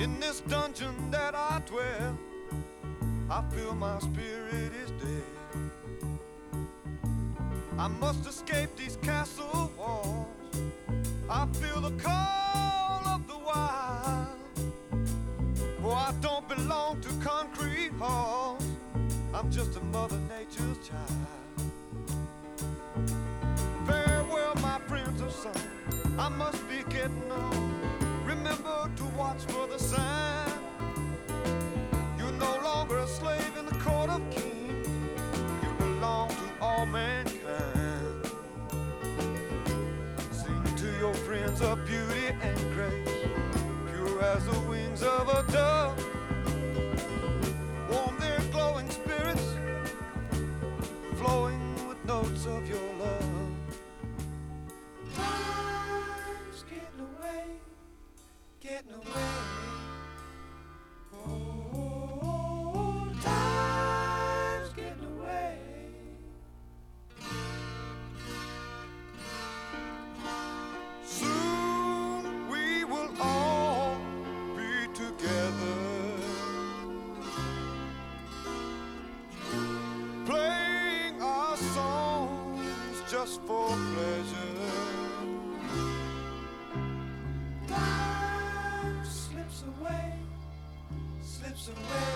In this dungeon that I dwell, I feel my spirit is dead. I must escape these castle walls. I feel the call of the wild. For I don't belong to concrete halls. I'm just a Mother Nature's child. Farewell, my friends of sun, I must be getting on. Remember to watch for the sign. You're no longer a slave in the court of kings. You belong to all mankind. Sing to your friends of beauty and grace, pure as the wings of a dove. Warm their glowing spirits, flowing with notes of your love. Time's getting away, getting away. Oh, time's getting away. Soon we will all be together, playing our songs just for pleasure. Time slips away, slips away.